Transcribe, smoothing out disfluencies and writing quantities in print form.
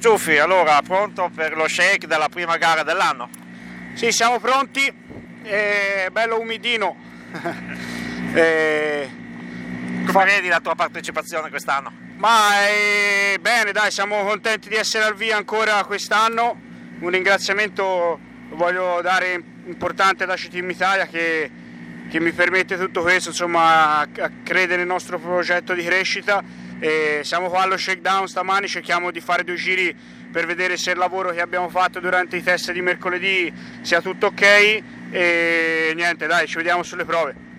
Ciuffi, allora pronto per lo shake della prima gara dell'anno? Sì, siamo pronti, è bello umidino. Come vedi la tua partecipazione quest'anno? Bene, dai, siamo contenti di essere al via ancora quest'anno. Un ringraziamento lo voglio dare importante da Team Italia che mi permette tutto questo, insomma, a credere nel nostro progetto di crescita. Siamo qua allo shakedown stamani, cerchiamo di fare 2 giri per vedere se il lavoro che abbiamo fatto durante i test di mercoledì sia tutto ok e niente, dai, ci vediamo sulle prove.